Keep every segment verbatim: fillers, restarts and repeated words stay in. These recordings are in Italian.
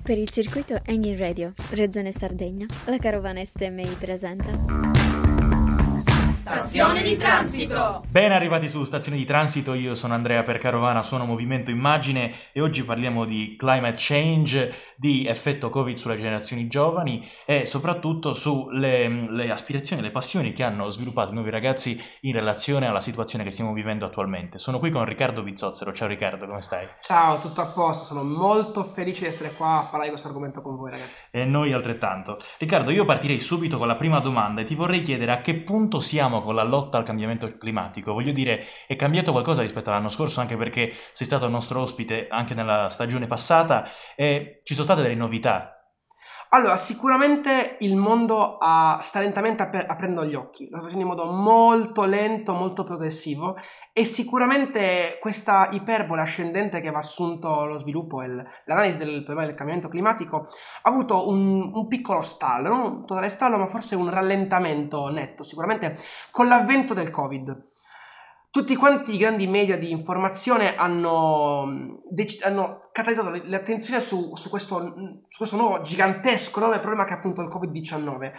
Per il circuito Engine Radio, Regione Sardegna, la Carovana S T M I presenta Stazione di transito! Ben arrivati su Stazione di transito, io sono Andrea per Carovana, suono Movimento Immagine e oggi parliamo di climate change, di effetto Covid sulle generazioni giovani e soprattutto sulle le aspirazioni, le passioni che hanno sviluppato i nuovi ragazzi in relazione alla situazione che stiamo vivendo attualmente. Sono qui con Riccardo Bizzozzero. Ciao Riccardo, come stai? Ciao, tutto a posto, sono molto felice di essere qua a parlare di questo argomento con voi ragazzi. E noi altrettanto. Riccardo, io partirei subito con la prima domanda e ti vorrei chiedere a che punto siamo con la lotta al cambiamento climatico. Voglio dire, è cambiato qualcosa rispetto all'anno scorso, anche perché sei stato il nostro ospite anche nella stagione passata e ci sono state delle novità. Allora, sicuramente il mondo uh, sta lentamente ap- aprendo gli occhi, lo sta facendo in modo molto lento, molto progressivo e sicuramente questa iperbole ascendente che va assunto lo sviluppo e l'analisi del problema del cambiamento climatico ha avuto un, un piccolo stallo, non un totale stallo ma forse un rallentamento netto, sicuramente con l'avvento del Covid. Tutti quanti i grandi media di informazione hanno, dec- hanno catalizzato l'attenzione su, su, questo, su questo nuovo gigantesco enorme problema che è appunto il covid diciannove.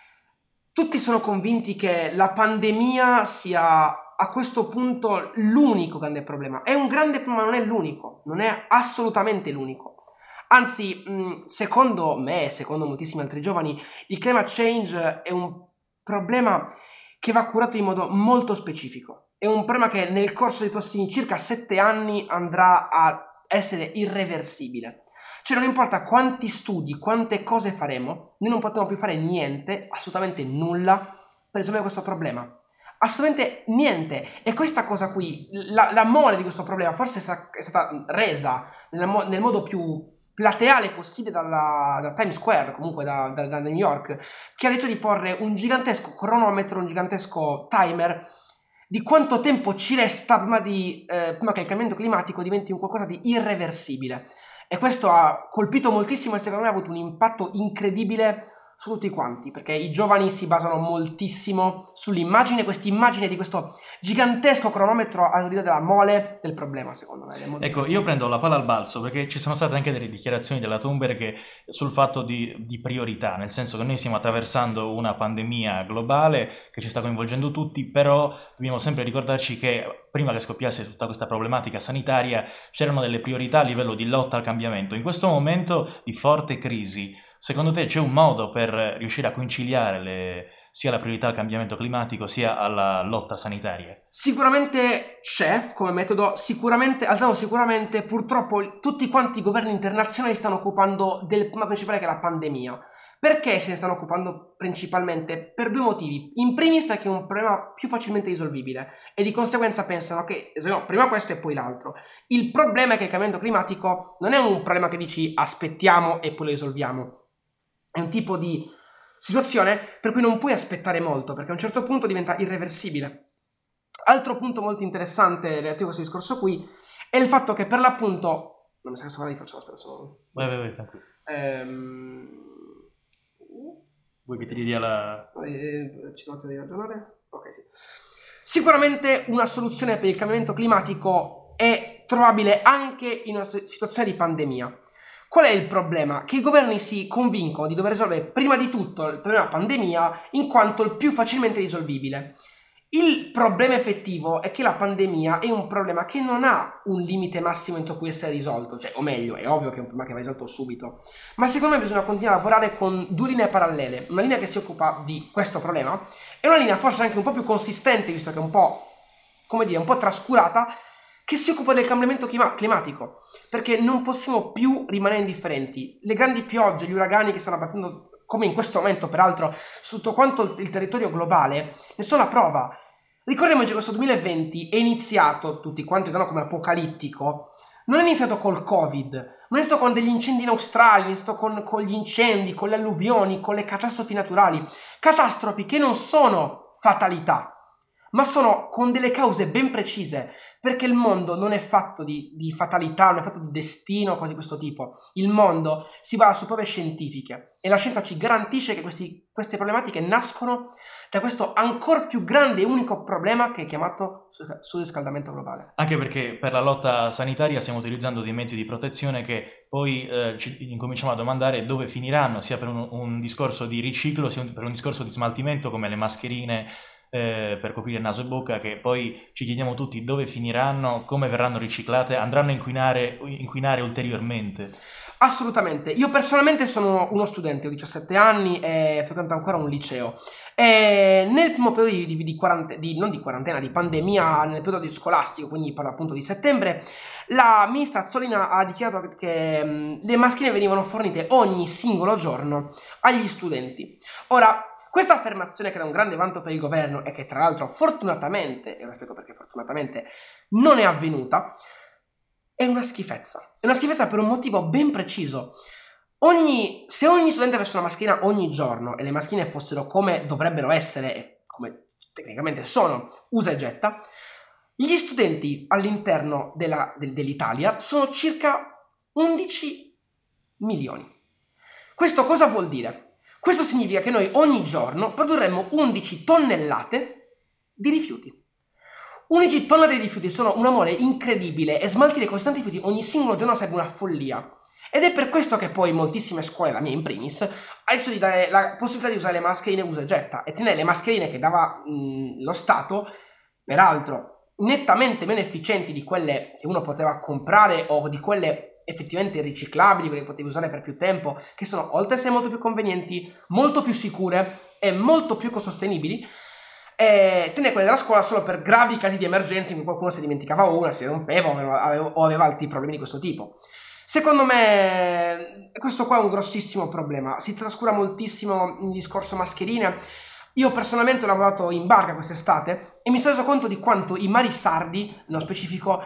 Tutti sono convinti che la pandemia sia a questo punto l'unico grande problema. È un grande problema, ma non è l'unico, non è assolutamente l'unico. Anzi, secondo me, secondo moltissimi altri giovani, il climate change è un problema che va curato in modo molto specifico. È un problema che nel corso dei prossimi circa sette anni andrà a essere irreversibile. Cioè non importa quanti studi, quante cose faremo, noi non potremo più fare niente, assolutamente nulla, per risolvere questo problema. Assolutamente niente. E questa cosa qui, la, la mole di questo problema forse è stata, è stata resa nel, nel modo più plateale possibile dalla, da Times Square, comunque da, da, da New York, che ha deciso di porre un gigantesco cronometro, un gigantesco timer di quanto tempo ci resta prima, di, eh, prima che il cambiamento climatico diventi un qualcosa di irreversibile. E questo ha colpito moltissimo e secondo me ha avuto un impatto incredibile su tutti quanti, perché i giovani si basano moltissimo sull'immagine, questa immagine di questo gigantesco cronometro all'idea della mole del problema, secondo me. Ecco, io prendo la palla al balzo, perché ci sono state anche delle dichiarazioni della Thunberg sul fatto di, di priorità, nel senso che noi stiamo attraversando una pandemia globale che ci sta coinvolgendo tutti, però dobbiamo sempre ricordarci che prima che scoppiasse tutta questa problematica sanitaria c'erano delle priorità a livello di lotta al cambiamento. In questo momento di forte crisi, secondo te c'è un modo per riuscire a conciliare le, sia la priorità al cambiamento climatico sia alla lotta sanitaria? Sicuramente c'è come metodo, sicuramente, altro sicuramente purtroppo tutti quanti i governi internazionali stanno occupando del problema principale che è la pandemia. Perché se ne stanno occupando principalmente? Per due motivi. In primis perché è un problema più facilmente risolvibile e di conseguenza pensano che no, prima questo e poi l'altro. Il problema è che il cambiamento climatico non è un problema che dici aspettiamo e poi lo risolviamo. È un tipo di situazione per cui non puoi aspettare molto perché a un certo punto diventa irreversibile. Altro punto molto interessante relativo a questo discorso qui è il fatto che per l'appunto non mi sa che sto parlando di forza, aspetta, sono... Vai, vai, vai, tranquillo. Ehm... Vuoi che ti ridia la... Eh, ci devo di ragionare? Ok, sì. Sicuramente una soluzione per il cambiamento climatico è trovabile anche in una situazione di pandemia. Qual è il problema? Che i governi si convincono di dover risolvere prima di tutto il problema pandemia in quanto il più facilmente risolvibile. Il problema effettivo è che la pandemia è un problema che non ha un limite massimo entro cui essere risolto, cioè, o meglio, è ovvio che è un problema che va risolto subito, ma secondo me bisogna continuare a lavorare con due linee parallele, una linea che si occupa di questo problema e una linea forse anche un po' più consistente, visto che è un po', come dire, un po' trascurata, che si occupa del cambiamento clima- climatico, perché non possiamo più rimanere indifferenti. Le grandi piogge, gli uragani che stanno abbattendo, come in questo momento peraltro, su tutto quanto il, il territorio globale, ne sono la prova. Ricordiamoci che questo duemilaventi è iniziato, tutti quanti danno come apocalittico, non è iniziato col Covid, non è iniziato con degli incendi in Australia, è iniziato con, con gli incendi, con le alluvioni, con le catastrofi naturali, catastrofi che non sono fatalità, ma sono con delle cause ben precise, perché il mondo non è fatto di, di fatalità, non è fatto di destino, cose di questo tipo. Il mondo si basa su prove scientifiche e la scienza ci garantisce che questi, queste problematiche nascono da questo ancora più grande e unico problema che è chiamato surriscaldamento globale. Anche perché per la lotta sanitaria stiamo utilizzando dei mezzi di protezione che poi eh, ci incominciamo a domandare dove finiranno, sia per un, un discorso di riciclo, sia per un discorso di smaltimento come le mascherine eh, per coprire naso e bocca, che poi ci chiediamo tutti dove finiranno, come verranno riciclate, andranno a inquinare, inquinare ulteriormente. Assolutamente. Io personalmente sono uno studente, ho diciassette anni e frequento ancora un liceo. E nel primo periodo di, di, di, quarante, di non di quarantena, di pandemia, nel periodo di scolastico, quindi parlo appunto di settembre, la ministra Azzolina ha dichiarato che, che mh, le mascherine venivano fornite ogni singolo giorno agli studenti. Ora, questa affermazione, che era un grande vanto per il governo e che tra l'altro fortunatamente, e lo spiego perché fortunatamente, non è avvenuta, è una schifezza. È una schifezza per un motivo ben preciso. Ogni, se ogni studente avesse una mascherina ogni giorno e le mascherine fossero come dovrebbero essere, e come tecnicamente sono, usa e getta, gli studenti all'interno della, del, dell'Italia sono circa undici milioni. Questo cosa vuol dire? Questo significa che noi ogni giorno produrremmo undici tonnellate di rifiuti. undici tonnellate di rifiuti sono un amore incredibile e smaltire così tanti rifiuti ogni singolo giorno sarebbe una follia. Ed è per questo che poi moltissime scuole, la mia in primis, ha deciso di dare la possibilità di usare le mascherine usa e getta e tenere le mascherine che dava mh, lo Stato, peraltro nettamente meno efficienti di quelle che uno poteva comprare o di quelle effettivamente riciclabili, quelle che potevi usare per più tempo, che sono oltre a essere molto più convenienti, molto più sicure e molto più ecosostenibili, e tenere quelle della scuola solo per gravi casi di emergenza in cui qualcuno si dimenticava una, si rompeva o aveva altri problemi di questo tipo. Secondo me questo qua è un grossissimo problema, si trascura moltissimo il discorso mascherine. Io personalmente ho lavorato in barca quest'estate e mi sono reso conto di quanto i mari sardi, nello specifico,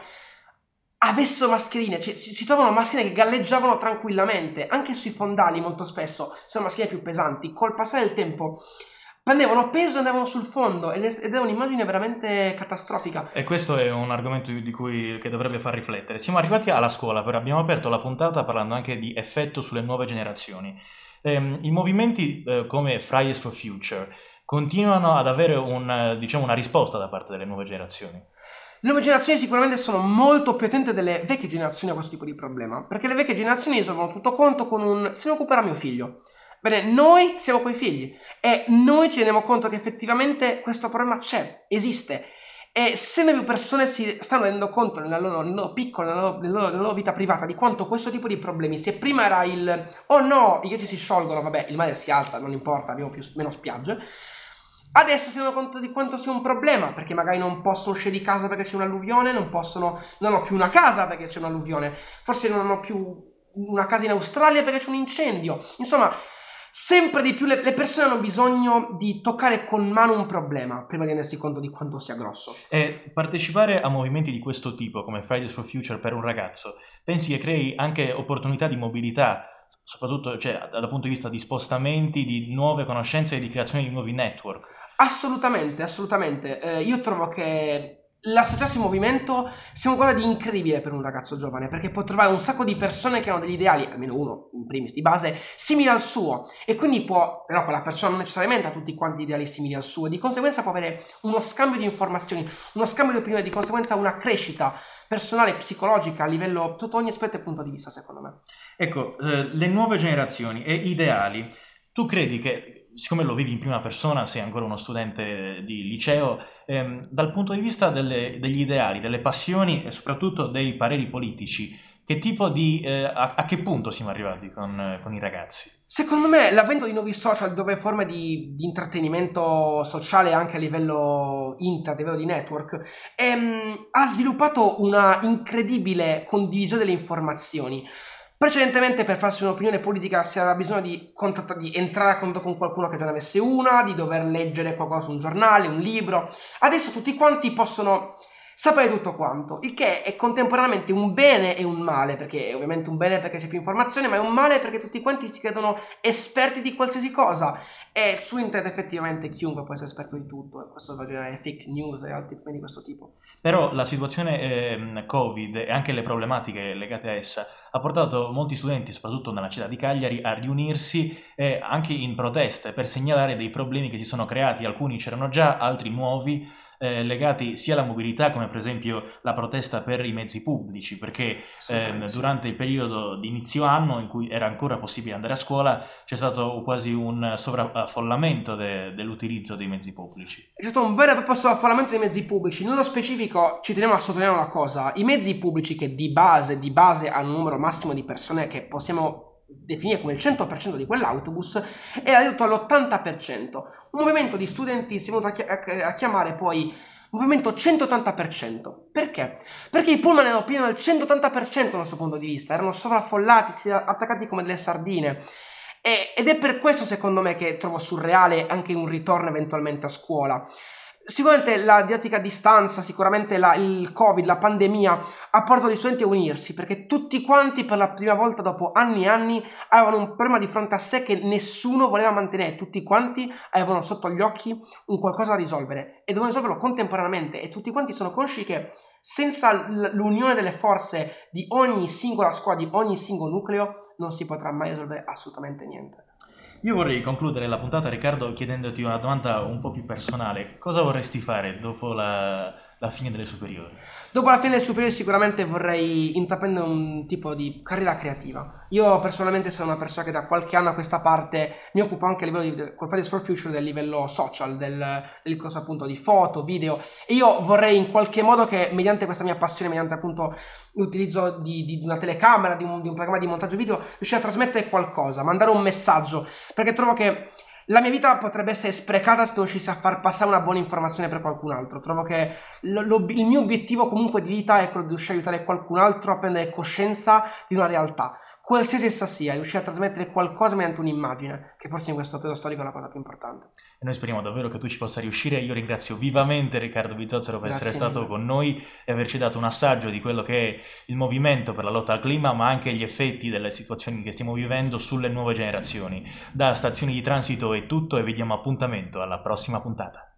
avessero mascherine, cioè, si, si trovano mascherine che galleggiavano tranquillamente, anche sui fondali molto spesso sono mascherine più pesanti, col passare del tempo prendevano peso e andavano sul fondo ed è un'immagine veramente catastrofica. E questo è un argomento di cui che dovrebbe far riflettere. Siamo arrivati alla scuola, però abbiamo aperto la puntata parlando anche di effetto sulle nuove generazioni. Ehm, I movimenti eh, come Fridays for Future continuano ad avere un, diciamo, una risposta da parte delle nuove generazioni. Le nuove generazioni sicuramente sono molto più attente delle vecchie generazioni a questo tipo di problema, perché le vecchie generazioni risolvono tutto conto con un se ne occuperà mio figlio. Bene, noi siamo quei figli e noi ci rendiamo conto che effettivamente questo problema c'è, esiste, e sempre più persone si stanno rendendo conto nella loro, nel loro piccolo, nella loro, nella, loro, nella loro vita privata di quanto questo tipo di problemi, se prima era il oh no, i ghiacci si sciolgono, vabbè, il mare si alza, non importa, abbiamo più, meno spiagge, adesso si rendono conto di quanto sia un problema, perché magari non possono uscire di casa perché c'è un'alluvione, non possono, non hanno più una casa perché c'è un'alluvione, forse non hanno più una casa in Australia perché c'è un incendio, insomma. Sempre di più le, le persone hanno bisogno di toccare con mano un problema prima di rendersi conto di quanto sia grosso. E partecipare a movimenti di questo tipo, come Fridays for Future per un ragazzo, pensi che crei anche opportunità di mobilità, soprattutto cioè, dal punto di vista di spostamenti, di nuove conoscenze e di creazione di nuovi network? Assolutamente, assolutamente. Eh, io trovo che l'associarsi in movimento sia un qualcosa di incredibile per un ragazzo giovane, perché può trovare un sacco di persone che hanno degli ideali, almeno uno in primis di base, simili al suo, e quindi può, però quella persona non necessariamente ha tutti quanti ideali simili al suo, e di conseguenza può avere uno scambio di informazioni, uno scambio di opinioni, di conseguenza una crescita personale e psicologica a livello sotto ogni aspetto e punto di vista, secondo me. Ecco, eh, le nuove generazioni e ideali, tu credi che, siccome lo vivi in prima persona, sei ancora uno studente di liceo, ehm, dal punto di vista delle, degli ideali, delle passioni e soprattutto dei pareri politici, che tipo di, eh, a, a che punto siamo arrivati con, eh, con i ragazzi? Secondo me l'avvento di nuovi social, dove forme di, di intrattenimento sociale anche a livello internet, a livello di network, ehm, ha sviluppato una incredibile condivisione delle informazioni. Precedentemente, per farsi un'opinione politica si aveva bisogno di, contatt- di entrare a contatto con qualcuno che già ne avesse una, di dover leggere qualcosa su un giornale, un libro. Adesso tutti quanti possono sapere tutto quanto, il che è contemporaneamente un bene e un male, perché è ovviamente un bene perché c'è più informazione, ma è un male perché tutti quanti si credono esperti di qualsiasi cosa, e su internet effettivamente chiunque può essere esperto di tutto, e questo va a generare fake news e altri problemi di questo tipo. Però la situazione eh, Covid e anche le problematiche legate a essa ha portato molti studenti, soprattutto nella città di Cagliari, a riunirsi eh, anche in proteste per segnalare dei problemi che si sono creati. Alcuni c'erano già, altri nuovi, eh, legati sia alla mobilità, come per esempio la protesta per i mezzi pubblici, perché eh, durante il periodo di inizio anno in cui era ancora possibile andare a scuola c'è stato quasi un sovraffollamento de- dell'utilizzo dei mezzi pubblici. C'è stato un vero e proprio sovraffollamento dei mezzi pubblici. Nello specifico ci teniamo a sottolineare una cosa: i mezzi pubblici, che di base, di base hanno un numero massimo di persone che possiamo definire come il cento per cento di quell'autobus, era ridotto all'ottanta per cento. Un movimento di studenti si è venuto a, chi- a chiamare poi movimento centottanta per cento. Perché? Perché i pullman erano pieni al centottanta per cento dal nostro punto di vista, erano sovraffollati, si erano attaccati come delle sardine. E, ed è per questo, secondo me, che trovo surreale anche un ritorno eventualmente a scuola. Sicuramente la didattica a distanza, sicuramente la, il Covid, la pandemia ha portato gli studenti a unirsi, perché tutti quanti per la prima volta dopo anni e anni avevano un problema di fronte a sé che nessuno voleva mantenere. Tutti quanti avevano sotto gli occhi un qualcosa da risolvere e dovevano risolverlo contemporaneamente, e tutti quanti sono consci che senza l'unione delle forze di ogni singola scuola, di ogni singolo nucleo, non si potrà mai risolvere assolutamente niente. Io vorrei concludere la puntata, Riccardo, chiedendoti una domanda un po' più personale. Cosa vorresti fare dopo la, la fine delle superiori? Dopo la fine delle superiori sicuramente vorrei intraprendere un tipo di carriera creativa. Io personalmente sono una persona che da qualche anno a questa parte mi occupo anche a livello di col Fridays for Future del livello social, del, del corso appunto di foto, video, e io vorrei in qualche modo che mediante questa mia passione, mediante appunto l'utilizzo di, di una telecamera, di un, di un programma di montaggio video, riuscire a trasmettere qualcosa, mandare un messaggio, perché trovo che la mia vita potrebbe essere sprecata se non riuscissi a far passare una buona informazione per qualcun altro. Trovo che lo, lo, il mio obiettivo comunque di vita è quello di riuscire a aiutare qualcun altro a prendere coscienza di una realtà, qualsiasi essa sia, riuscire a trasmettere qualcosa mediante un'immagine, che forse in questo periodo storico è la cosa più importante. E noi speriamo davvero che tu ci possa riuscire. Io ringrazio vivamente Riccardo Bizozzero per Grazie essere stato mille. con noi e averci dato un assaggio di quello che è il movimento per la lotta al clima, ma anche gli effetti delle situazioni che stiamo vivendo sulle nuove generazioni. Da Stazioni di Transito è tutto e vi diamo appuntamento alla prossima puntata.